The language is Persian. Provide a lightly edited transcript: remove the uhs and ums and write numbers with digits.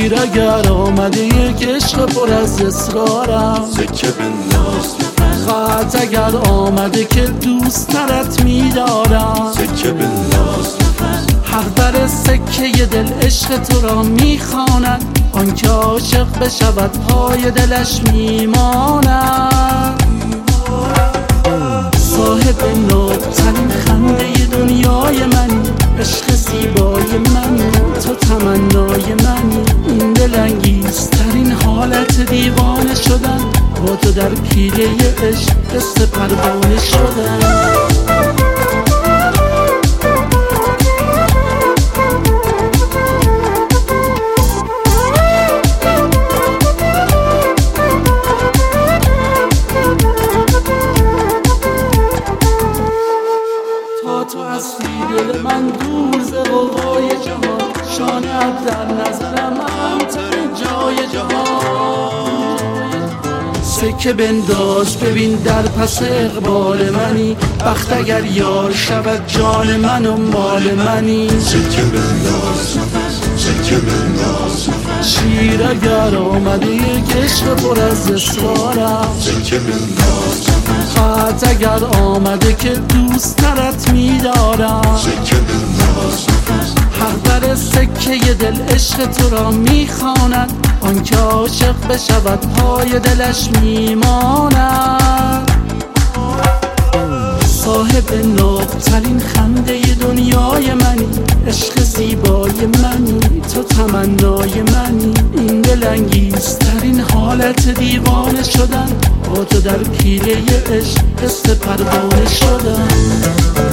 شیر اگر آمده یک عشق پر از اصرارم، سکه بنداز خط اگر آمده که دوست ترت میدارم، سکه بنداز هر بر سکه دل عشق تو را میخواند، آن که عاشق بشود پای دلش میماند. صاحب نابترین خنده دنیای منی، عشق زیبای منی، تو تمنای منی. این دلانگیزترین حالت دیوانه شدن، با تو در پیله عشق قصه پروانه شدن. تو هستی دل من دور ز غوغای جهان، شانه‌ات در نظرم مهمترین جای جهان. سکه بنداز ببین در پس اقبال منی، بخت اگر یار شود جان من و مال منی. سکه بنداز سکه بنداز شیر اگر آمده یک عشق پر از اصرارم، سکه بنداز خط اگر آمده که دوست ترت میدارم، سکه بنداز هر بر سکه دل عشق تو را میخواند، آن که عاشق بشود پای دلش میماند. صاحب نابترین خنده دنیای منی، عشق زیبای منی، تو تمنای منی. این دلانگیزترین حالت دیوانه شدن، با تو در پیله عشق قصه پروانه شدن.